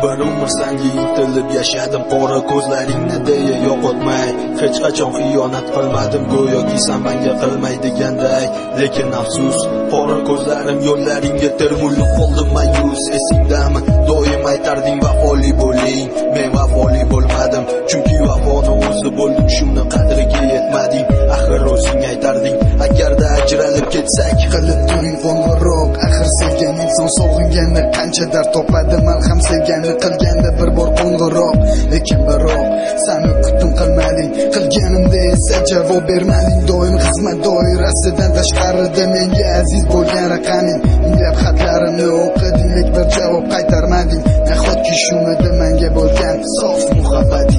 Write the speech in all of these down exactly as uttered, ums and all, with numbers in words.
Bir umr senga intilib yashadim, qora ko'zlaringni deya yo'qotmay. Hech qachon xiyonat qilmadim, go'yoki sen menga qilmaydiganday. Lekin afsus, qora ko'zlarim yo'llaringga termulib qoldim ma'yus. Esingdami? Doim aytarding vafoli bo'ling. Men vafoli bo'lmadim, chunki vafoni o'zi bo'ldim, shuni qadriga yetmadim. Axir o'zing aytarding, agarda ajralib ketsak, qilib turing qo'ng'iroq. Axir sevgan inson sog'inganda qancha dard topadi, malham sevganni qilganda bir bor qo'ng'iroq. Lekin biroq seni kutdim qilmading, qilganimda esa javob bermading. Doim xizmat doirasidan tashqarida menga aziz bo'lgan raqaming. Minglab xatlarimni o'qidim, lekin bir javob qaytarmading. Nahotki shunida menga bo'lgan sof muhabbating?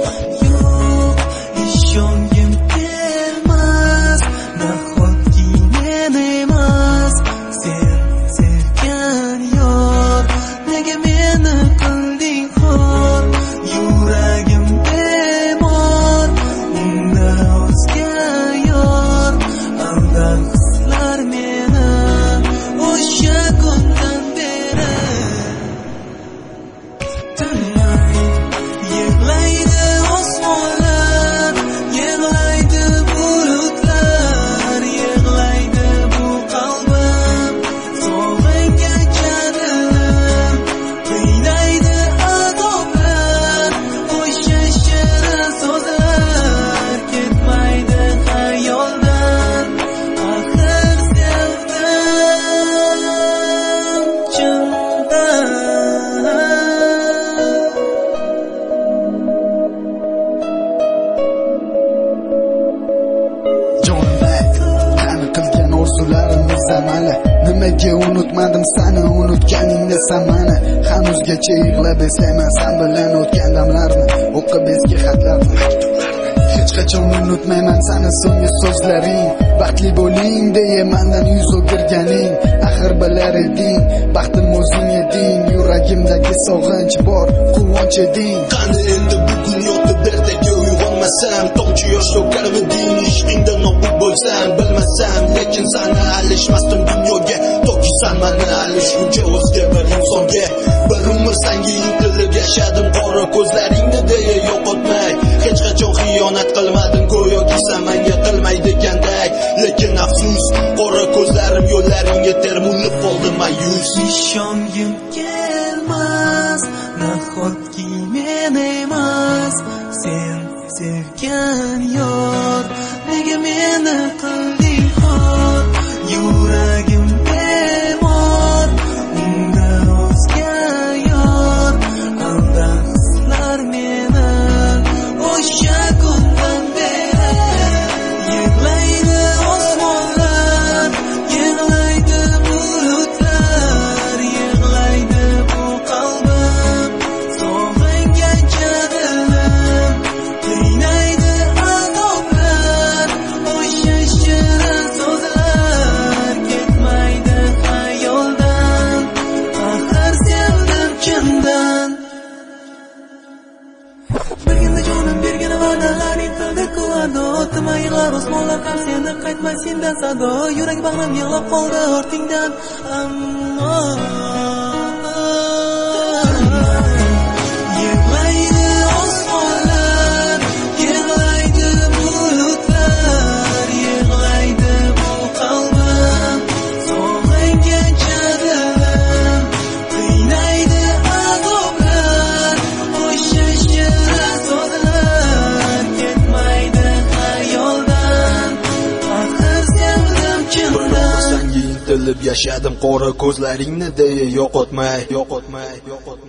Zamani nimaga unutmadim seni, unutganingda samani. Hanuzgacha yig'lab eslayman sen bilan o'tgan damlarni, o'qib eski xatlarni. Hech qachon unutmayman seni so'nggi so'zlaring. Baxtli bo'ling deya mendan yuz o'girganing. Axir bilar eding, baxtim o'zing eding. Yuragimdagi sog'inch bor, quvonch eding. Qani endi bugun yotib ertaga uyg'onmasam, tomchi yosh to'karmiding? Ishqingda nobud bo'lsam bilmasam, lekin seni alishmasdim dunyoga. Toki sen meni alishguncha o'zga bir insonga. Bir umr senga intilib yashadim, qora ko'zlaringni deya yo'qotmay. Hech qachon xiyonat qilmadim, go'yoki sen menga qilmaydiganday. Lekin afsus, qora ko'zlarim yo'llaringga termulib qoldi ma'yus. Ishongim kelmas, nahotki men emas sen sevgan yor, nega meni qilding xor? Yuragim bemor, unda o'zga yor. Aldan hislar meni o'sha kundan beri. Yig'laydi osmonlar, yig'laydi bulutlar, yig'laydi bu qalbim, sog'ingancha dilim. Qiynaydi azoblar, o'sha shirin so'zlar ketmaydi xayoldan. Axir sevdim chindan. Birgina jonim bergani va'dalaring qildi qiladi. O'tma yig'lar osmonlar ham seni qaytmay sendan sado. Yurak bag'rim yig'lab qoldi ortingdan, ammo yig'laydi osmonlar, yig'laydi bulutlar, yig'laydi bu qalbim, sog'ingancha dilim. Qiynaydi azoblar, o'sha shirin so'zlar ketmaydi xayoldan. Axir sevdim chindan. Senga intilib yashadim, qora ko'zlaringni deya yo'qotmay, yo'qotmay, yo'qotmay.